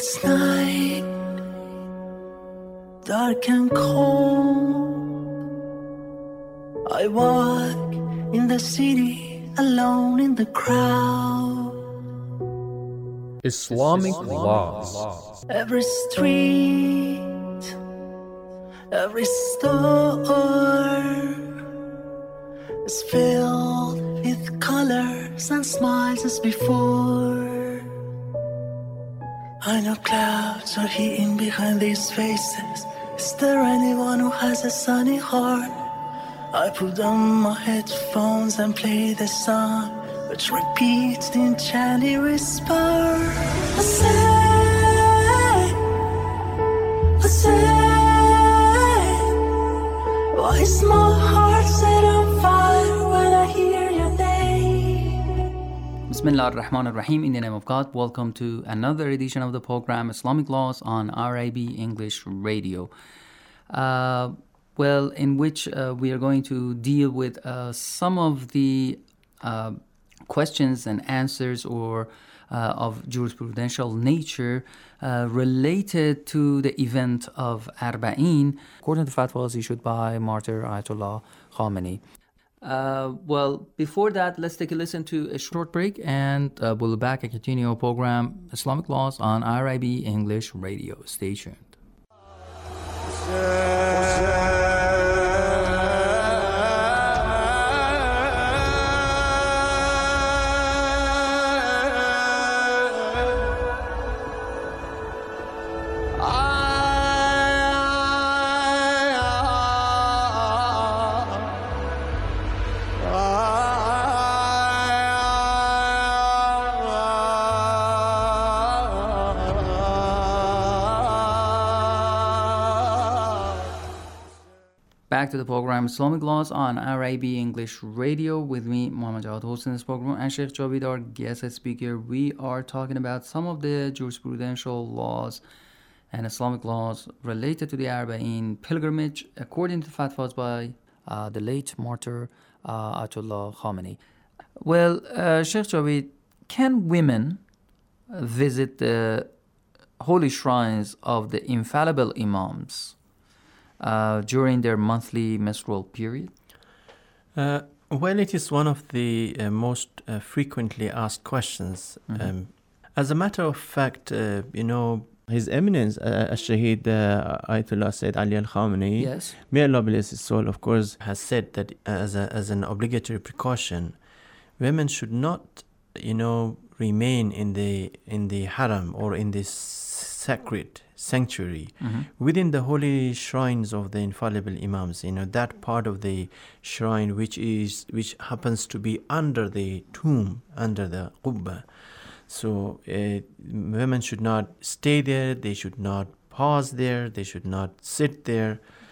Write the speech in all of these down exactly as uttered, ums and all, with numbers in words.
It's night, dark and cold. I walk in the city, alone in the crowd. Islamic laws. Every street, every store is filled with colors and smiles as before. I know clouds are hidden behind these faces. Is there anyone who has a sunny heart? I put on my headphones and play the song, which repeats the enchanting whisper. I say, I say, why is my heart set on fire when I hear your name? Bismillah ar-Rahman ar-Rahim. In the name of God, welcome to another edition of the program Islamic Laws on R A B English Radio. Uh, well, in which uh, we are going to deal with uh, some of the uh, questions and answers or uh, of jurisprudential nature uh, related to the event of Arba'in, according to fatwas issued by Martyr Ayatollah Khamenei. Uh, well, before that, let's take a listen to a short break, and uh, we'll be back and continue our program Islamic Laws on R I B English Radio. Stay tuned. Back to the program Islamic Laws on R A B English Radio with me, Muhammad Jawad Hossein, in this program, and Sheikh Javid, our guest speaker. We are talking about some of the jurisprudential laws and Islamic laws related to the Arba'in pilgrimage, according to fatwas by uh, the late martyr uh, Ayatollah Khamenei. Well, uh, Sheikh Javid, can women visit the holy shrines of the infallible imams Uh, during their monthly menstrual period? Uh, well, it is one of the uh, most uh, frequently asked questions. Mm-hmm. Um, as a matter of fact, uh, you know, His Eminence, uh, Al-Shaheed uh, Ayatollah Sayyid Ali Al-Khamenei, yes, may Allah bless his soul, of course, has said that as a, as an obligatory precaution, women should not, you know, remain in the in the haram or in this sacred sanctuary, mm-hmm, within the holy shrines of the infallible imams, you know, that part of the shrine which is which happens to be under the tomb, under the qubba. So uh, women should not stay there, they should not pause there, they should not sit there.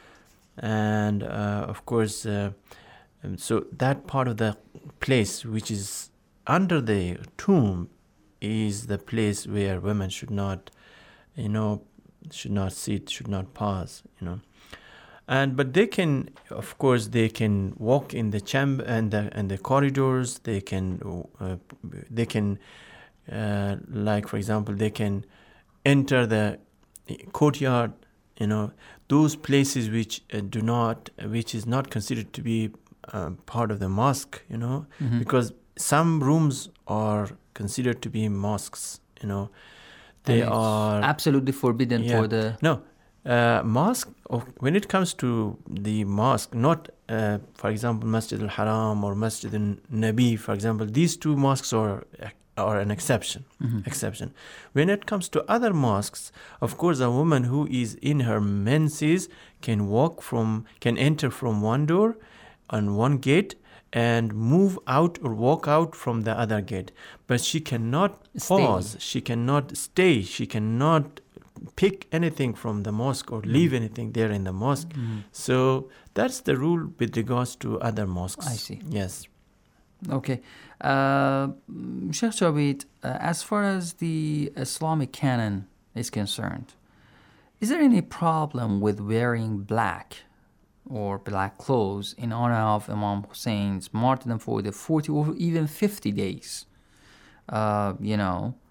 And uh, of course, uh, so that part of the place which is under the tomb is the place where women should not, you know, should not sit, should not pause, you know. And but they can, of course, they can walk in the chamber and the and the corridors. They can, uh, they can, uh, like for example, they can enter the courtyard. You know, those places which uh, do not, which is not considered to be uh, part of the mosque. You know, mm-hmm, because some rooms are considered to be mosques. You know. They are absolutely forbidden yeah, for the no uh, mosque. Oh, when it comes to the mosque, not uh, for example Masjid al-Haram or Masjid al-Nabi, for example, these two mosques are are an exception. Mm-hmm. Exception. When it comes to other mosques, of course, a woman who is in her menses can walk from can enter from one door on one gate and move out or walk out from the other gate. But she cannot pause, stay. She cannot stay, she cannot pick anything from the mosque or leave mm. anything there in the mosque. Mm. So that's the rule with regards to other mosques. I see. Yes. Okay. Uh, Sheikh Javid, uh, as far as the Islamic canon is concerned, is there any problem with wearing black or black clothes in honor of Imam Hussein's martyrdom for the forty or even fifty days, uh, you know,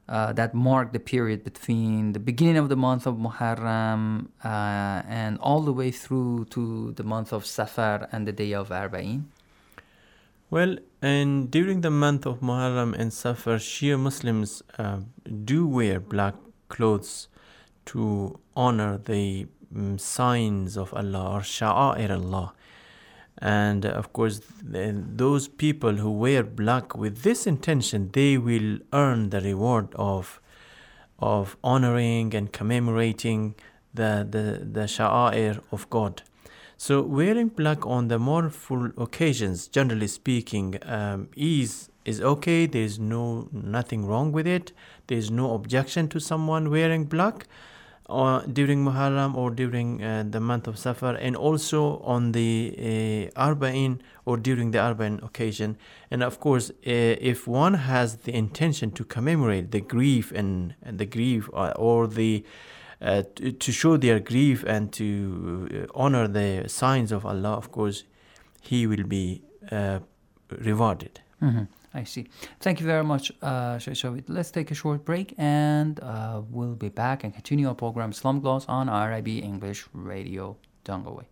uh, that mark the period between the beginning of the month of Muharram uh, and all the way through to the month of Safar and the day of Arba'in? Well, and during the month of Muharram and Safar, Shia Muslims uh, do wear black clothes to honor the um, signs of Allah or Sha'a'ir Allah. And uh, of course, th- those people who wear black with this intention, they will earn the reward of of honoring and commemorating the, the, the Sha'a'ir of God. So wearing black on the mournful occasions, generally speaking, um, is is okay. There is no nothing wrong with it. There is no objection to someone wearing black uh, during Muharram or during uh, the month of Safar, and also on the uh, Arba'in or during the Arba'in occasion. And of course, uh, if one has the intention to commemorate the grief and, and the grief uh, or the Uh, to, to show their grief and to uh, honor the signs of Allah, of course, he will be uh, rewarded. Mm-hmm. I see. Thank you very much, uh, Sheikh Shavit. Let's take a short break and uh, we'll be back and continue our program Islamic Laws on R I B English Radio. Don't go away.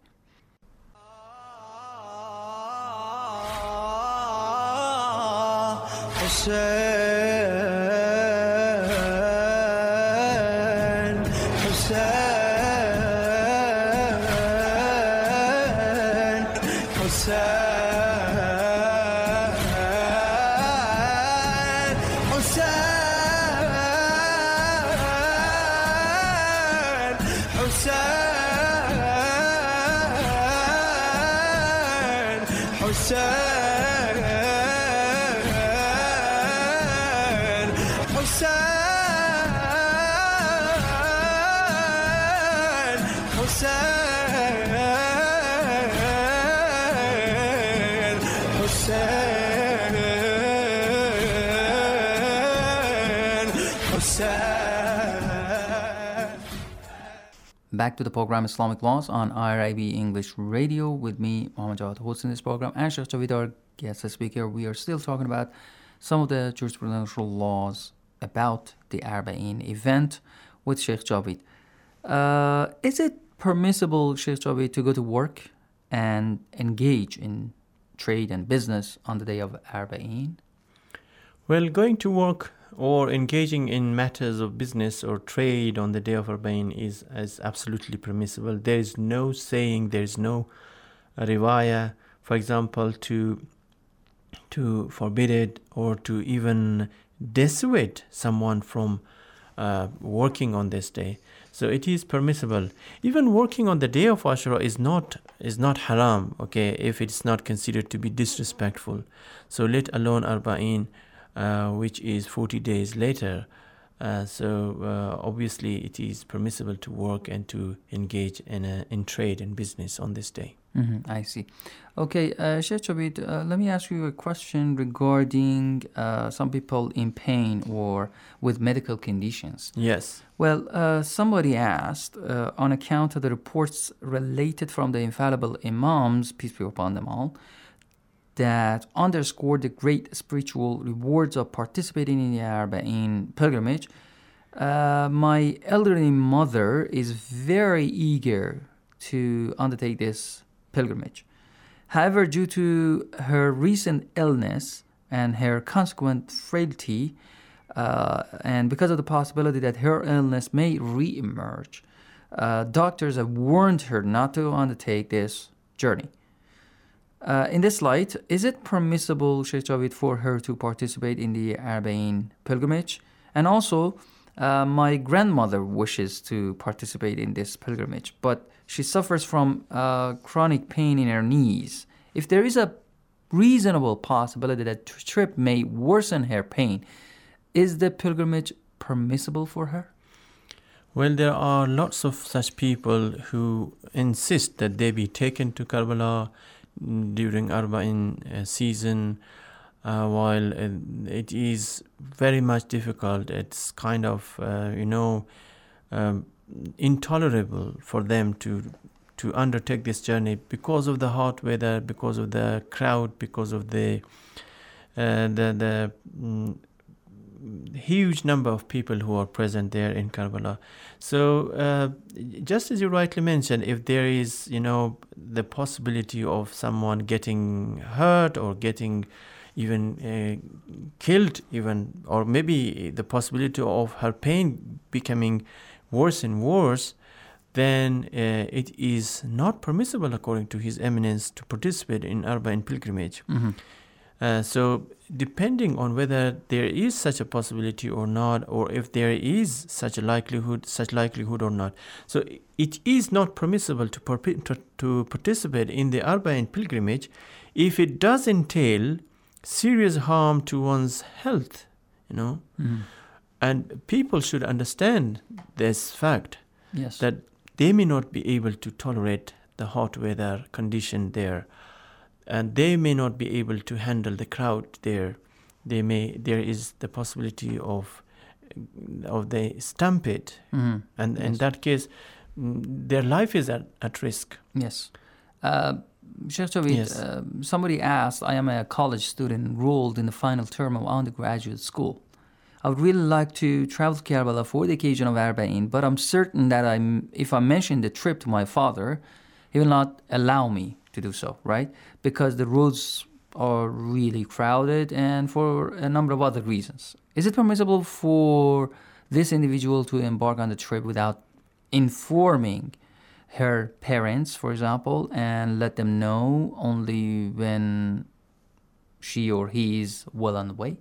Back to the program Islamic Laws on R I B English Radio with me, Muhammad Jawad, hosting this program, and Sheikh Javed, our guest speaker. We are still talking about some of the jurisprudential laws about the Arba'in event with Sheikh Javed. Uh, is it permissible, Sheikh Javed, to go to work and engage in trade and business on the day of Arba'in? Well, going to work or engaging in matters of business or trade on the day of Arba'in is, is absolutely permissible. There is no saying, there is no riwayah, for example, to to forbid it or to even dissuade someone from uh, working on this day. So it is permissible. Even working on the day of Ashura is not is not haram, okay, if it's not considered to be disrespectful. So let alone Arba'in, Uh, which is forty days later. Uh, so uh, obviously it is permissible to work and to engage in a, in trade and business on this day. Mm-hmm, I see. Okay, uh, Sheikh Javed, uh, let me ask you a question regarding uh, some people in pain or with medical conditions. Yes. Well, uh, somebody asked, uh, on account of the reports related from the infallible imams, peace be upon them all, that underscored the great spiritual rewards of participating in the Arba'in pilgrimage. Uh, my elderly mother is very eager to undertake this pilgrimage. However, due to her recent illness and her consequent frailty, uh, and because of the possibility that her illness may re-emerge, uh, doctors have warned her not to undertake this journey. Uh, in this light, is it permissible, Sheikh Javed, for her to participate in the Arba'in pilgrimage? And also, uh, my grandmother wishes to participate in this pilgrimage, but she suffers from uh, chronic pain in her knees. If there is a reasonable possibility that the trip may worsen her pain, is the pilgrimage permissible for her? Well, there are lots of such people who insist that they be taken to Karbala during Arba'in uh, season, uh, while uh, it is very much difficult. It's kind of, uh, you know, um, intolerable for them to to undertake this journey because of the hot weather, because of the crowd, because of the uh, the the mm, huge number of people who are present there in Karbala. So uh, just as you rightly mentioned, if there is, you know, the possibility of someone getting hurt or getting even uh, killed even, or maybe the possibility of her pain becoming worse and worse, then uh, it is not permissible according to His Eminence to participate in Arba'in pilgrimage. Mm-hmm. Uh, so depending on whether there is such a possibility or not, or if there is such a likelihood, such likelihood or not. So it is not permissible to, perp- to, to participate in the Arba'in pilgrimage if it does entail serious harm to one's health, you know. Mm-hmm. And people should understand this fact, yes, that they may not be able to tolerate the hot weather condition there, and they may not be able to handle the crowd there. They may there is the possibility of of the stampede, mm-hmm. and yes. in that case, their life is at, at risk. Yes. Uh, Sheikh Javed, Yes. uh, somebody asked, I am a college student enrolled in the final term of undergraduate school. I would really like to travel to Karbala for the occasion of Arba'in, but I'm certain that I'm, if I mention the trip to my father, he will not allow me to do so, right? Because the roads are really crowded and for a number of other reasons. Is it permissible for this individual to embark on the trip without informing her parents, for example, and let them know only when she or he is well on the way?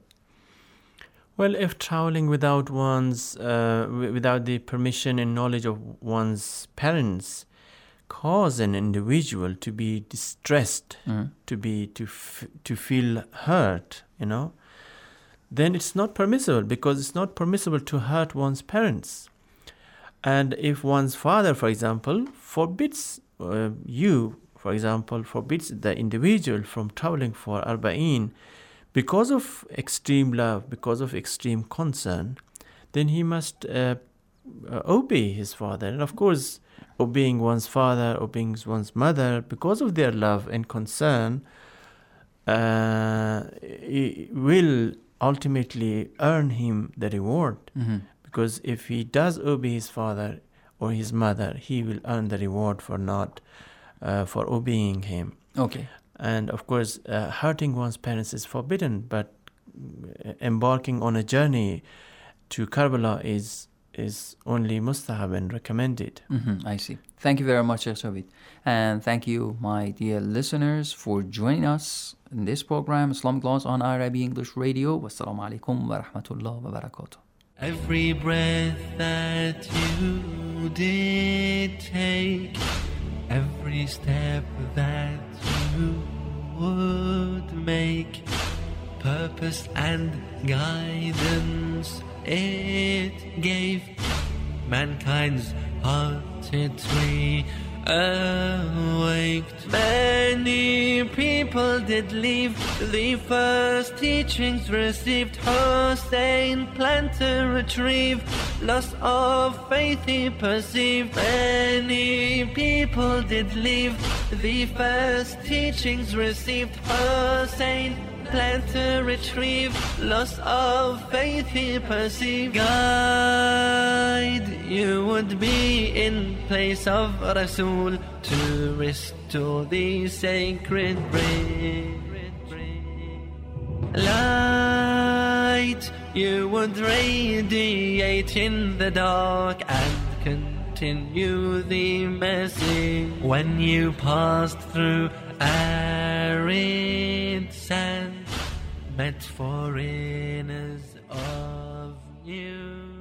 Well, if traveling without one's, uh, w- without the permission and knowledge of one's parents, cause an individual to be distressed, Mm. to be to f- to feel hurt, you know, then it's not permissible, because it's not permissible to hurt one's parents. And if one's father, for example, forbids uh, you, for example, forbids the individual from traveling for Arba'in because of extreme love, because of extreme concern, then he must uh, uh, obey his father. And of course, obeying one's father, obeying one's mother, because of their love and concern, uh, it will ultimately earn him the reward. Mm-hmm. Because if he does obey his father or his mother, he will earn the reward for not, uh, for obeying him. Okay. And of course, uh, hurting one's parents is forbidden, but embarking on a journey to Karbala is is only mustahab and recommended. Mm-hmm, I see. Thank you very much, Sheikh Javed. And thank you, my dear listeners, for joining us in this program, Islamic Laws on R I B English Radio. Wassalamu alaikum wa rahmatullah wa barakatuh. Every breath that you did take, every step that you would make, purpose and guidance it gave, mankind's hearted tree awaked. Many people did leave, the first teachings received, Hussein planned to retrieve, loss of faith he perceived. Many people did leave, the first teachings received, Hussein planned to retrieve, loss of faith he perceived. Guide you would be in place of Rasul to restore the sacred bread. Light you would radiate in the dark and continue the message. When you passed through arid sand, met foreigners of new